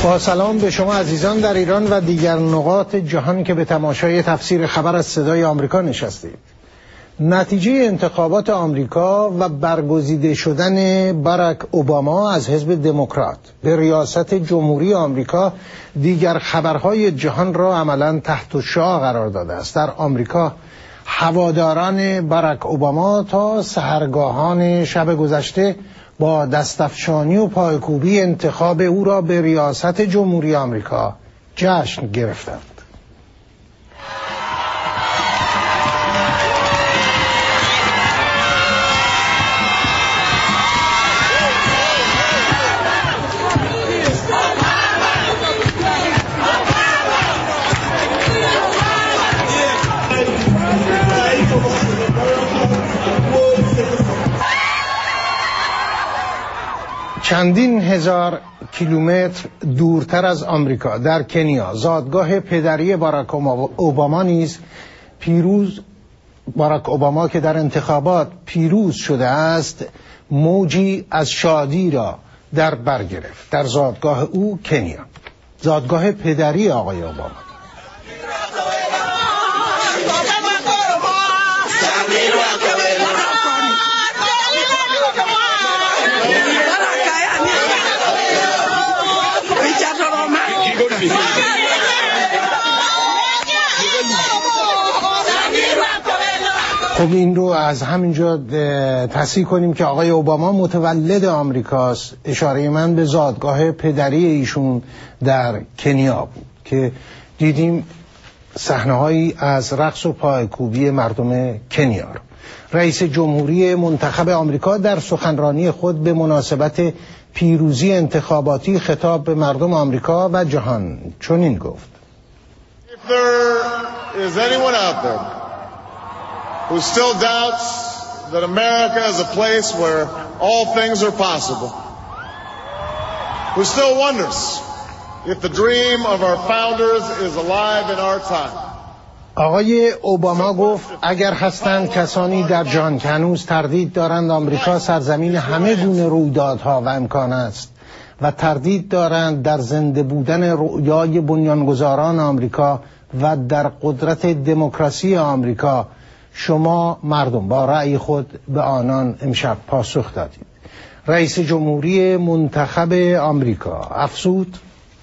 با سلام به شما عزیزان در ایران و دیگر نقاط جهان که به تماشای تفسیر خبر از صدای آمریکا نشستید. نتیجه انتخابات آمریکا و برگزیده شدن باراک اوباما از حزب دموکرات به ریاست جمهوری آمریکا دیگر خبرهای جهان را عملاً تحت الشعاع قرار داده است. در آمریکا هواداران باراک اوباما تا سحرگاهان شب گذشته با دستفشانی و پایکوبی انتخاب او را به ریاست جمهوری آمریکا جشن گرفتند. چندین هزار کیلومتر دورتر از آمریکا در کنیا زادگاه پدری باراک اوباما نیز باراک اوباما که در انتخابات پیروز شده است موجی از شادی را در بر گرفت. در زادگاه او کنیا، زادگاه پدری آقای اوباما. خب این رو از همینجا تصحیح کنیم که آقای اوباما متولد آمریکاست. اشاره من به زادگاه پدری ایشون در کنیا بود که دیدیم صحنه‌هایی از رقص و پایکوبی مردم کنیا. رئیس جمهوری منتخب آمریکا در سخنرانی خود به مناسبت پیروزی انتخاباتی خطاب به مردم آمریکا و جهان چنین گفت: If there is anyone out there who still doubts that America is a place where all things are possible, who still wonders if the dream of our founders is alive in our time. آقای اوباما گفت اگر هستند کسانی در جهان که هنوز تردید دارند آمریکا سرزمین همه گونه رویدادها و امکان است و تردید دارند در زنده بودن رؤیای بنیانگذاران آمریکا و در قدرت دموکراسی آمریکا، شما مردم با رأی خود به آنان امشب پاسخ دادید. رئیس جمهوری منتخب آمریکا افزود: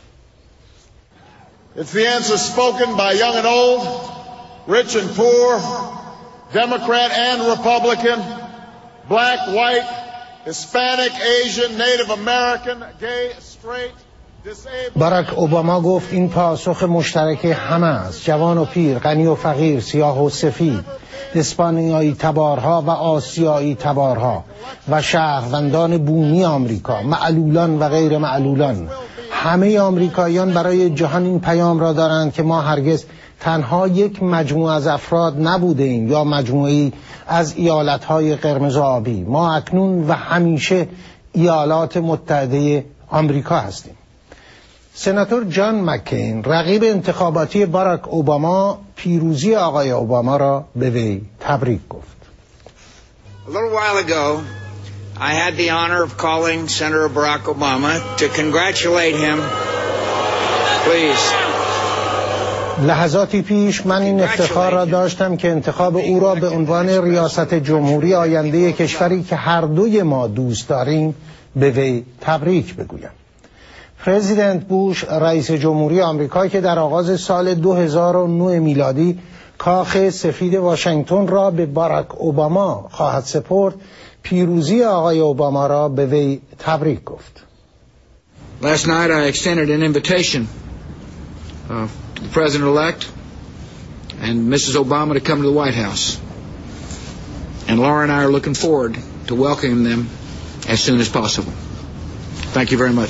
It's the answer spoken by young and old, rich and poor, Democrat and Republican, black, white, Hispanic, Asian, Native American, gay, straight, disabled. باراک اوباما گفت این پاسخ مشترک همه است، جوان و پیر، غنی و فقیر، سیاه و سفید، اسپانیایی تبارها و آسیایی تبارها و شهروندان بومی آمریکا، معلولان و غیر معلولان. همه آمریکاییان برای جهان این پیام را دارند که ما هرگز تنها یک مجموعه از افراد نبوده ایم یا مجموعه‌ای از ایالت‌های قرمز و آبی. ما اکنون و همیشه ایالات متحده آمریکا هستیم. سناتور جان مکین رقیب انتخاباتی باراک اوباما پیروزی آقای اوباما را به وی تبریک گفت. A little while ago, I had the honor of calling Senator Barack Obama to congratulate him. Please. لحظاتی پیش من این افتخار را داشتم که انتخاب او را به عنوان ریاست جمهوری آینده کشوری که هر دوی ما دوست داریم به وی تبریک بگویم. پرزیدنت بوش رئیس جمهوری آمریکا که در آغاز سال 2009 میلادی کاخ سفید واشنگتن را به باراک اوباما خواهد سپرد، پیروزی آقای اوباما را به وی تبریک گفت. Last night I extended an invitation to the President-elect and Mrs. Obama to come to the White House. And Laura and I are looking forward to welcoming them as soon as possible. Thank you very much.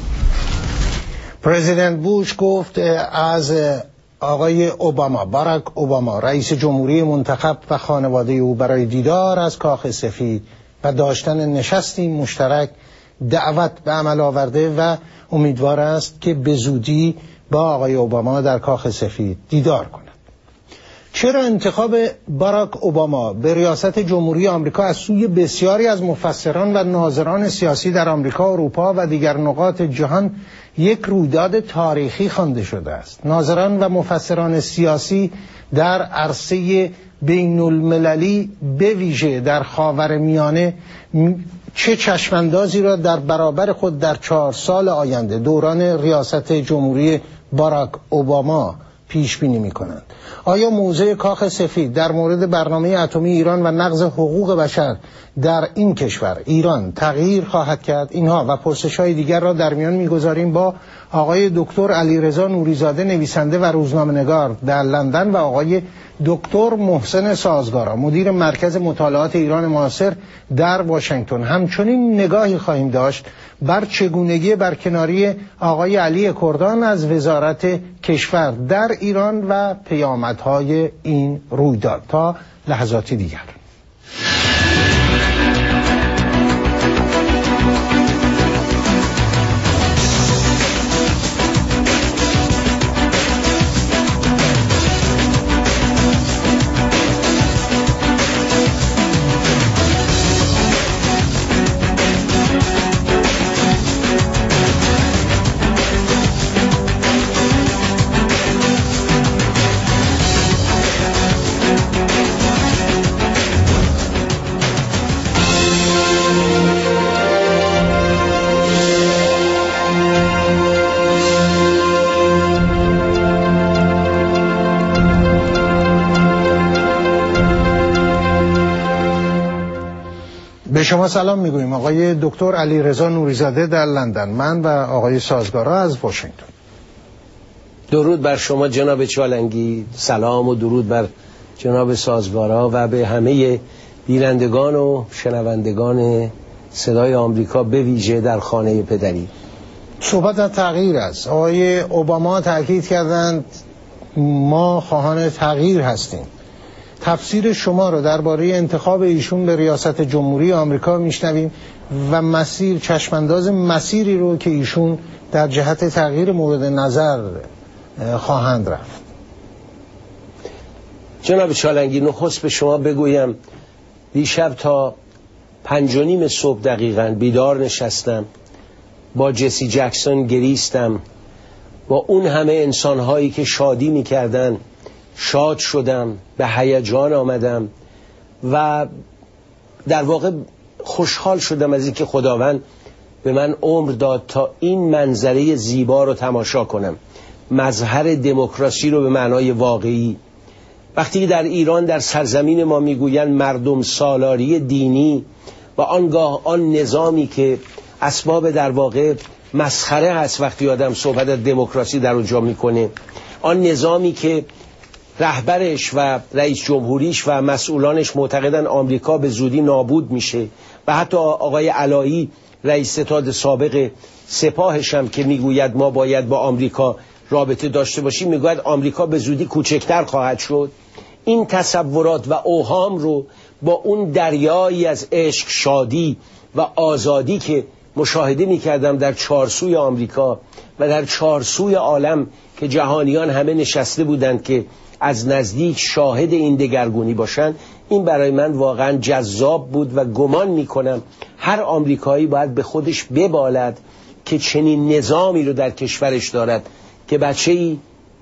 پرزیدنت بوش گفت از آقای اوباما، باراک اوباما، رئیس جمهوری منتخب و خانواده او برای دیدار از کاخ سفید و داشتن نشستی مشترک دعوت به عمل آورده و امیدوار است که به زودی با آقای اوباما در کاخ سفید دیدار کند. چرا انتخاب باراک اوباما به ریاست جمهوری آمریکا از سوی بسیاری از مفسران و ناظران سیاسی در آمریکا، اروپا و دیگر نقاط جهان یک رویداد تاریخی خوانده شده است. ناظران و مفسران سیاسی در عرصه بین المللی به ویژه در خاورمیانه چه چشماندازی را در برابر خود در 4 سال آینده دوران ریاست جمهوری باراک اوباما پیش بینی می‌کنند؟ آیا موضع کاخ سفید در مورد برنامه اتمی ایران و نقض حقوق بشر در این کشور ایران تغییر خواهد کرد؟ اینها و پرسش‌های دیگر را در میان می‌گذاریم با آقای دکتر علیرضا نوریزاده، نویسنده و روزنامه‌نگار در لندن، و آقای دکتر محسن سازگارا، مدیر مرکز مطالعات ایران معاصر در واشنگتن. همچنین نگاهی خواهیم داشت بر چگونگی برکناری آقای علی کردان از وزارت کشور در ایران و پیامدهای این رویداد. تا لحظاتی دیگر. به شما سلام میگوییم آقای دکتر علیرضا نوریزاده در لندن، من و آقای سازگارا از واشنگتن. درود بر شما جناب چالنگی، سلام و درود بر جناب سازگارا و به همه بینندگان و شنوندگان صدای آمریکا به ویژه در خانه پدری. صحبت از تغییر است. آقای اوباما تاکید کردند ما خواهان تغییر هستیم. تفسیر شما رو درباره انتخاب ایشون به ریاست جمهوری آمریکا میشنویم و مسیر چشمانداز مسیری رو که ایشون در جهت تغییر مورد نظر خواهند رفت. جناب چالنگی، نخست به شما بگویم دیشب تا 5:30 صبح دقیقاً بیدار نشستم، با جسی جکسون گریستم، با اون همه انسانهایی که شادی میکردن شاد شدم، به هیجان آمدم و در واقع خوشحال شدم از اینکه خداوند به من عمر داد تا این منظره زیبا رو تماشا کنم، مظهر دموکراسی رو به معنای واقعی. وقتی در ایران در سرزمین ما میگویند مردم سالاری دینی و آنگاه آن نظامی که اسباب در واقع مسخره هست وقتی آدم صحبت از دموکراسی در اونجا میکنه، آن نظامی که رهبرش و رئیس جمهوریش و مسئولانش معتقدن آمریکا به زودی نابود میشه و حتی آقای علایی رئیس ستاد سابق سپاهش هم که میگوید ما باید با آمریکا رابطه داشته باشیم، میگوید آمریکا به زودی کوچکتر خواهد شد. این تصورات و اوهام رو با اون دریایی از عشق، شادی و آزادی که مشاهده میکردم در چارسوی آمریکا و در چارسوی عالم که جهانیان همه نشسته بودند که از نزدیک شاهد این دگرگونی باشن، این برای من واقعا جذاب بود و گمان میکنم هر آمریکایی باید به خودش ببالد که چنین نظامی رو در کشورش دارد که بچه‌ای،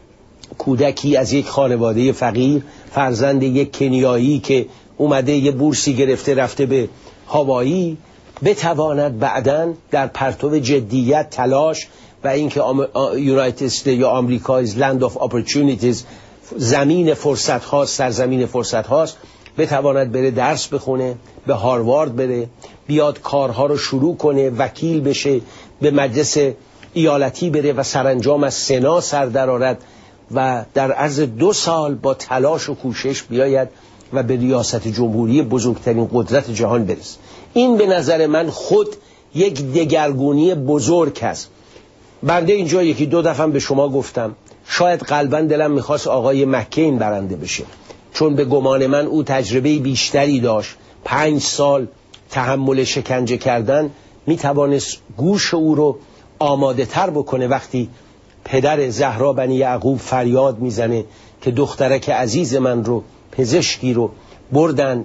کودکی از یک خانواده فقیر، فرزند یک کنیایی که اومده یه بورسی گرفته رفته به هاوایی، بتواند بعداً در پرتو جدیت، تلاش و اینکه یونایتد استیتس یا آمریکا از لند آف اپورتونیتیز، زمین فرصت هاست، سرزمین فرصت هاست، بتواند بره درس بخونه، به هاروارد بره، بیاد کارها رو شروع کنه، وکیل بشه، به مجلس ایالتی بره و سرانجام از سنا سر درآورد و در عرض 2 سال با تلاش و کوشش بیاید و به ریاست جمهوری بزرگترین قدرت جهان برسه. این به نظر من خود یک دگرگونی بزرگ است. بنده اینجا 1-2 دفعه به شما گفتم شاید قلباً دلم میخواست آقای مکین برنده بشه، چون به گمان من او تجربه بیشتری داشت. 5 سال تحمل شکنجه کردن میتوانست گوش او رو آماده تر بکنه وقتی پدر زهرا بنی یعقوب فریاد میزنه که دخترک عزیز من رو، پزشکی رو بردن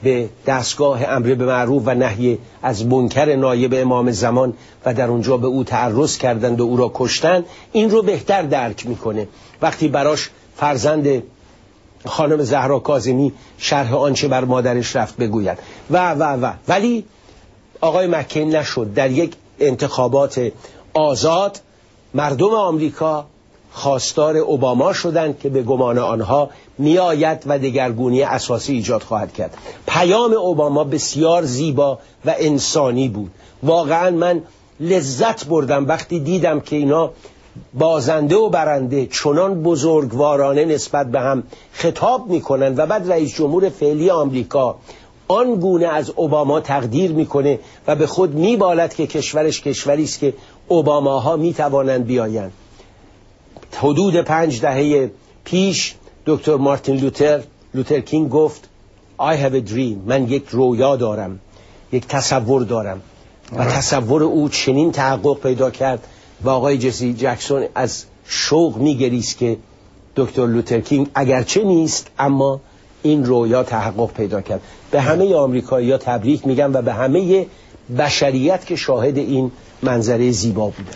به دستگاه امر به معروف و نهی از منکر نایب امام زمان و در اونجا به او تعرض کردند و او را کشتن، این رو بهتر درک میکنه وقتی براش فرزند خانم زهرا کاظمی شرح آنچه بر مادرش رفت بگوید و ولی آقای مکین نشد. در یک انتخابات آزاد مردم آمریکا خواستار اوباما شدند که به گمان آنها میآید و دگرگونی اساسی ایجاد خواهد کرد. پیام اوباما بسیار زیبا و انسانی بود. واقعا من لذت بردم وقتی دیدم که اینا بازنده و برنده چنان بزرگوارانه نسبت به هم خطاب میکنن و بعد رئیس جمهور فعلی آمریکا آن گونه از اوباما تقدیر میکنه و به خود میبالد که کشورش کشوری است که اوباماها میتوانند بیایند. حدود 5 دهه پیش دکتر مارتین لوتر کینگ گفت I have a dream. من یک رویا دارم، یک تصور دارم و تصور او چنین تحقق پیدا کرد و آقای جسی جکسون از شوق میگریست که دکتر لوتر کینگ اگرچه نیست اما این رویا تحقق پیدا کرد. به همه آمریکایی‌ها تبریک میگم و به همه بشریت که شاهد این منظره زیبا بودن.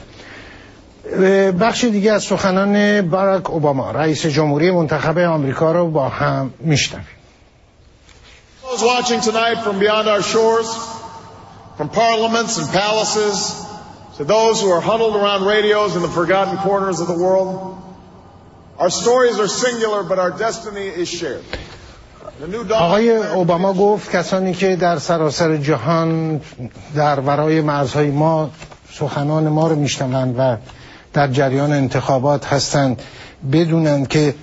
بخش دیگه از سخنان باراک اوباما رئیس جمهوری منتخب آمریکا رو با هم میشنویم. Those watching tonight from beyond our shores, from parliaments and palaces, to those who are huddled around radios in the forgotten corners of the world, our stories are singular but our destiny is shared. آقای اوباما گفت کسانی که در سراسر جهان در ورای مرزهای ما سخنان ما رو میشنوند و در جریان انتخابات هستند بدونند که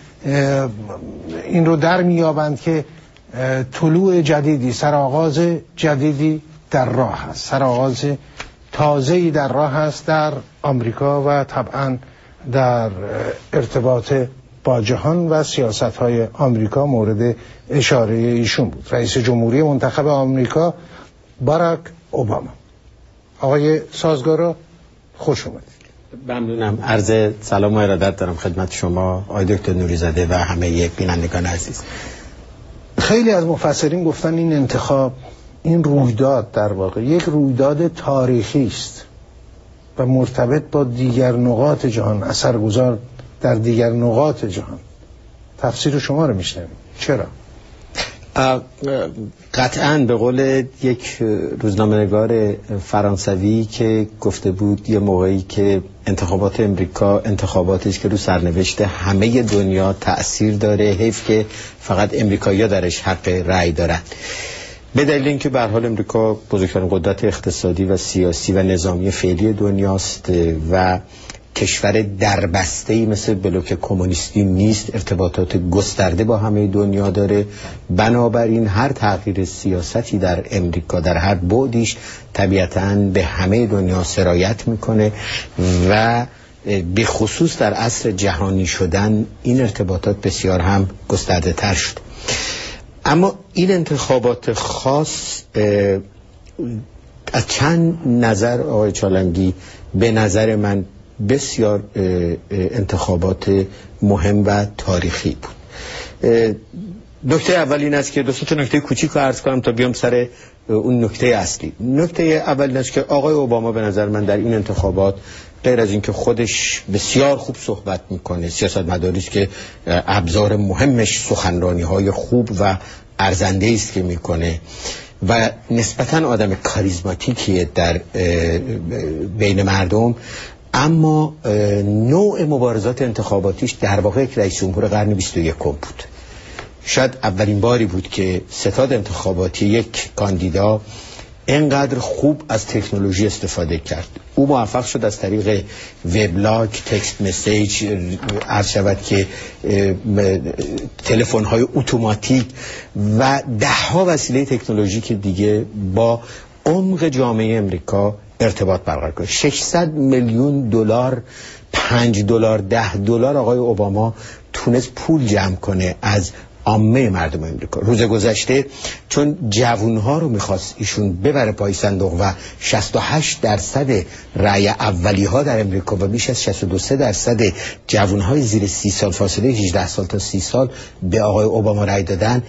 این رو در میابند که طلوع جدیدی، سرآغاز جدیدی در راه است، سرآغاز تازه‌ای در راه است در آمریکا و طبعا در ارتباط با جهان و سیاست‌های آمریکا مورد اشاره ایشون بود. رئیس جمهوری منتخب آمریکا باراک اوباما. آقای سازگارا خوش اومدید. ممنونم. عرض سلام و ارادت دارم خدمت شما آقای دکتر نوری‌زاده و همه بینندگان عزیز. خیلی از مفسرین گفتن این انتخاب، این رویداد در واقع یک رویداد تاریخی است و مرتبط با دیگر نقاط جهان، اثرگذار در دیگر نقاط جهان. تفسیر شما رو میشنویم. چرا؟ قطعاً به قول یک روزنامه‌نگار فرانسوی که گفته بود یه موقعی که انتخابات امریکا انتخاباتی است که رو سرنوشت همه دنیا تأثیر داره، حیف که فقط امریکایی‌ها درش حق رأی دارن. به دلیل اینکه به هر حال امریکا بزرگترین قدرت اقتصادی و سیاسی و نظامی فعلی دنیاست و کشور دربسته‌ای مثل بلوک کمونیستی نیست، ارتباطات گسترده با همه دنیا داره، بنابراین هر تغییر سیاستی در امریکا در هر بعدیش طبیعتاً به همه دنیا سرایت میکنه و به خصوص در عصر جهانی شدن این ارتباطات بسیار هم گسترده تر شد. اما این انتخابات خاص از چند نظر آقای چالنگی به نظر من بسیار انتخابات مهم و تاریخی بود. نکته اول این است که دوستان نکته کوچیک رو عرض کنم تا بیام سر اون نکته اصلی. نکته اول این است که آقای اوباما به نظر من در این انتخابات غیر از اینکه خودش بسیار خوب صحبت میکنه، سیاستمداری است که ابزار مهمش سخنرانی‌های خوب و ارزنده است که میکنه و نسبتاً آدم کاریزماتیکیه در بین مردم، اما نوع مبارزات انتخاباتیش در واقع یک رئیس جمهور قرن 21 بود. شاید اولین باری بود که ستاد انتخاباتی یک کاندیدا اینقدر خوب از تکنولوژی استفاده کرد. او موفق شد از طریق وبلاگ، تکست مسیج، عرض شود که تلفن‌های اتوماتیک و ده‌ها وسیله تکنولوژیک دیگه با عمق جامعه امریکا ارتباط برقرار کنه. 600 میلیون دلار، 5 دلار، 10 دلار آقای اوباما تونست پول جمع کنه از عامه مردم امریکا. روز گذشته چون جوانها رو میخواست ایشون ببره پای صندوق و 68% رأی اولی ها در امریکا و بیش از 62% جوانهای زیر 30 سال فاصله 18 سال تا 30 سال به آقای اوباما رأی دادن،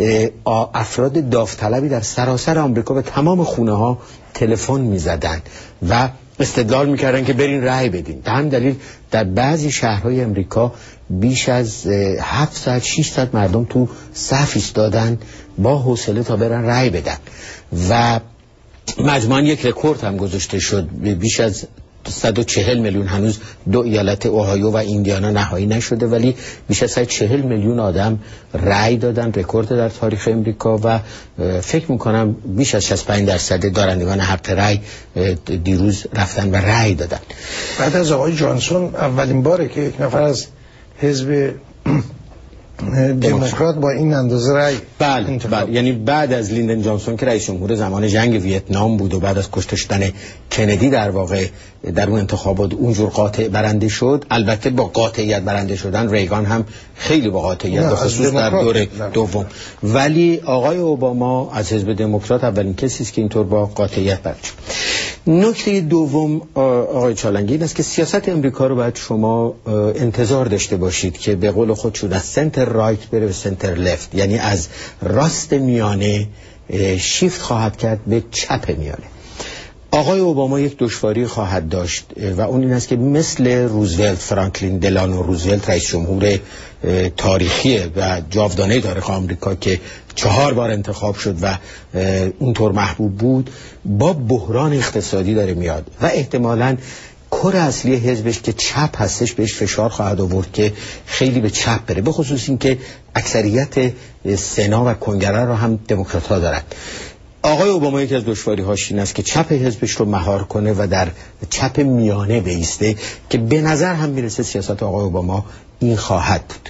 افراد داوطلبی در سراسر آمریکا به تمام خونه ها تلفن میزدن و استدلال میکردن که برین رأی بدین. به همین دلیل در بعضی شهرهای امریکا بیش از 7 ساعت 6 ساعت مردم تو صف ایستادن با حوصله تا برن رأی بدن و مجموعاً یک رکورد هم گذاشته شد. بیش از 140 میلیون، هنوز 2 ایالت اوهایو و ایندیانا نهایی نشده ولی بیش از 140 میلیون آدم رأی دادن، رکورد در تاریخ امریکا و فکر میکنم بیش از 65% دارندگان حق رأی دیروز رفتن و رأی دادن. بعد از آقای جانسون اولین باره که یک نفر از حزب دموکرات با این اندازه رأی بله، یعنی بعد از لیندن جانسون که رئیس جمهور زمان جنگ ویتنام بود و بعد از کشته شدن کندی در واقع در اون انتخابات اونجور قاطع برنده شد. البته با قاطعیت برنده شدن ریگان هم خیلی با قاطعیت به خصوص در دور دوم، ولی آقای اوباما از حزب دموکرات اولین کسی است که اینطور با قاطعیت برنده شد. نکته دوم آقای چالنگی این است که سیاست امریکا رو باید شما انتظار داشته باشید که به قول خودشون از سنتر رایت بره به سنتر لفت، یعنی از راست میانه شیفت خواهد کرد به چپ میانه. آقای اوباما یک دشواری خواهد داشت و اون این است که مثل روزولت، فرانکلین دلانو روزولت رئیس جمهور تاریخی و جاودانه تاریخ آمریکا که 4 بار انتخاب شد و اونطور محبوب بود، با بحران اقتصادی داره میاد و احتمالاً کور اصلی حزبش که چپ هستش بهش فشار خواهد آورد که خیلی به چپ بره، به خصوص این که اکثریت سنا و کنگره رو هم دموکرات ها دارن. آقای اوباما یکی از دشواری‌هاش این است که چپ حزبش رو مهار کنه و در چپ میانه بیسته که به نظر هم میرسه سیاست آقای اوباما این خواهد بود.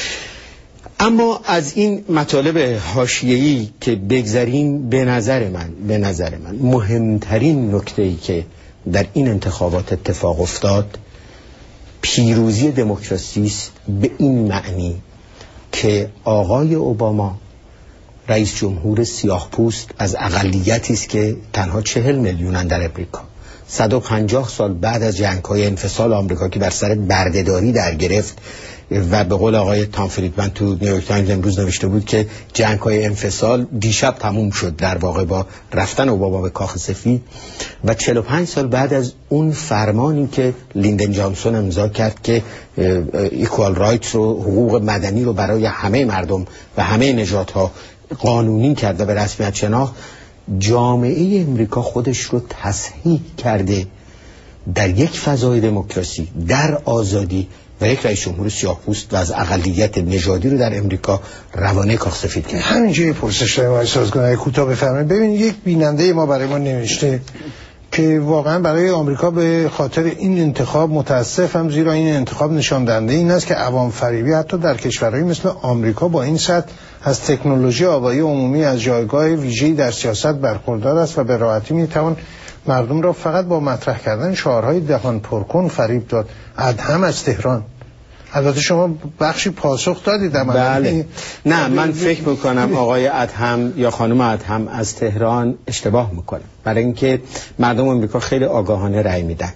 اما از این مطالب حاشیه‌ای که بگذریم، به نظر من مهمترین نکته‌ای که در این انتخابات اتفاق افتاد پیروزی دموکراسی است، به این معنی که آقای اوباما رئیس جمهور سیاه پوست از اقلیتی است که تنها 40 میلیونن در امریکا. 150 سال بعد از جنگ‌های انفصال آمریکا که بر سر بردهداری در گرفت و به قول آقای تام فریدمن تو نیویورک تایمز امروز نوشته بود که جنگ‌های انفصال دیشب تموم شد در واقع با رفتن اوباما به کاخ سفید، و 45 سال بعد از اون فرمانی که لیندن جانسون امضا کرد که ایکوال رایتس رو، حقوق مدنی رو برای همه مردم و همه نژادها قانونی کرد و به رسمیت شناخت، جامعه امریکا خودش رو تصحیح کرده در یک فضای دموکراسی، در آزادی و یک رئیس جمهور سیاه‌پوست و از اقلیت نژادی رو در امریکا روانه کاخ سفید کرد. همینجا یه پرسش دارم آقای سازگار، کوتاه بفرمایید. ببینید یک بیننده ما برای ما نوشته که واقعا برای آمریکا به خاطر این انتخاب متاسفم، زیرا این انتخاب نشان دهنده این است که عوام فریبی حتی در کشورهای مثل آمریکا با این سطح از تکنولوژی آگاهی عمومی از جایگاه ویژه‌ای در سیاست برخوردار است و به راحتی میتوان مردم را فقط با مطرح کردن شعارهای دهان پرکن فریب داد. ادهم از تهران. البته شما بخشی پاسخ دادید. بله. نه، من فکر میکنم آقای ادهم یا خانم ادهم از تهران اشتباه میکنه، برای اینکه مردم امریکا خیلی آگاهانه رأی میدن،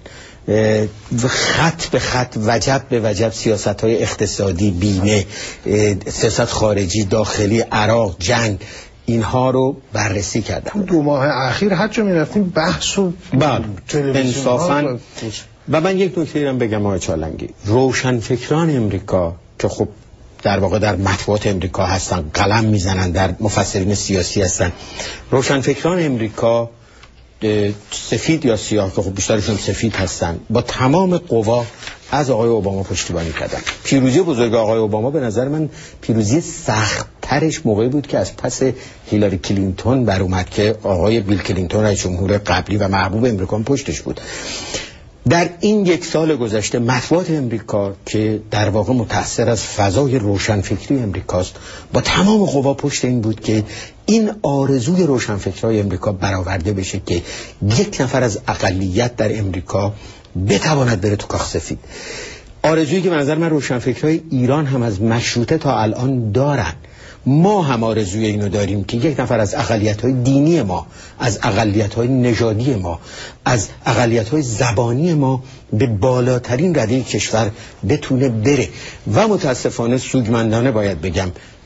خط به خط، وجب به وجب سیاست‌های اقتصادی، بیمه، سیاست خارجی، داخلی، عراق، جنگ، اینها رو بررسی کردم. 2 ماه اخیر هر جا میرفتیم بحث و انصافاً. و من یک نکته رو بگم آقای چالنگی، روشنفکران امریکا که خب در واقع در مطبوعات امریکا هستن، قلم میزنن، در مفسرین سیاسی هستن، روشنفکران امریکا سفید یا سیاه که خب بیشترشون سفید هستن، با تمام قوا از آقای اوباما پشتیبانی کردن. پیروزی بزرگ آقای اوباما به نظر من پیروزی سخت ترش موقعی بود که از پس هیلاری کلینتون بر اومد که آقای بیل کلینتون رئیس جمهور قبلی و محبوب امریکا پشتش بود. در این 1 سال گذشته مطبوعات امریکا که در واقع متأثر از فضای روشنفکری امریکاست، با تمام قوا پشت این بود که این آرزوی روشنفکرای امریکا برآورده بشه که 1 نفر از اقلیت در امریکا بتواند بره تو کاخ سفید. آرزویی که به نظر من روشنفکرای ایران هم از مشروطه تا الان دارن. ما هم آرزوی اینو داریم که یک نفر از اقلیت‌های دینی ما، از اقلیت‌های نژادی ما، از اقلیت‌های زبانی ما به بالاترین رده کشور بتونه بره و متاسفانه سودمندانه باید بگم